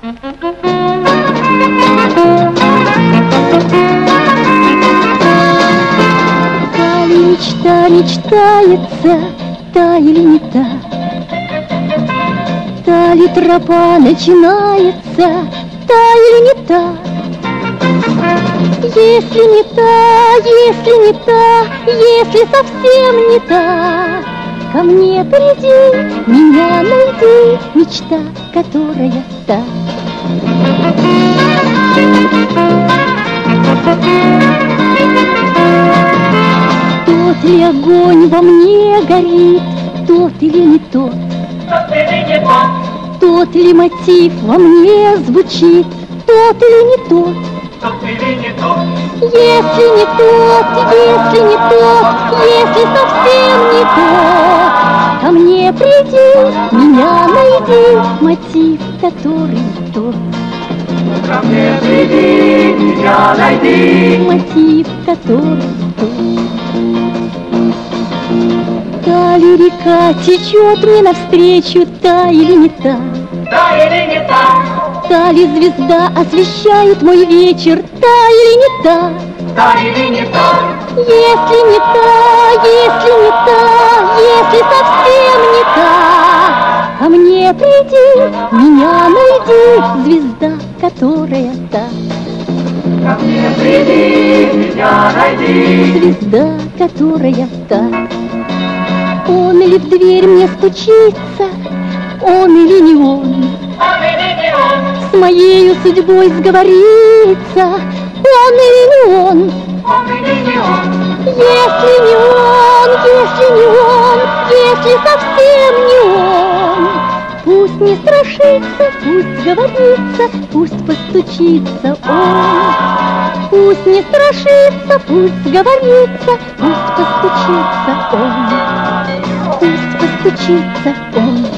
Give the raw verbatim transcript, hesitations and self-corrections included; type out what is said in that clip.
Та ли мечта мечтается, та или не та? Та ли тропа начинается, та или не та? Если не та, если не та, если совсем не та, ко мне приди, меня найди, мечта, которая та. Тот ли огонь во мне горит, тот или не тот? Тот или не тот? Тот ли мотив во мне звучит, тот или не тот? Тот или не тот? Если не тот, если не тот, если совсем не тот, ко мне приди, меня найди, мотив, который тот. Ко мне приди, меня найди, мотив, который тот. Та ли река течет мне навстречу, та или не та? та или не та? Та ли звезда освещает мой вечер, та или не та? Та или не та? Если не та, если не та, если совсем не та, ко мне приди, меня найди, звезда, которая та. Ко мне приди, меня найди, звезда, которая та. Он ли в дверь мне стучится, он или не он? он или не он? С моею судьбой сговорится, он или не он? Он или не он? Если не он, если не он, если совсем не он, пусть не страшится, пусть говорится, пусть постучится он. Пусть не страшится, пусть говорится, пусть постучится он. Пусть постучится он.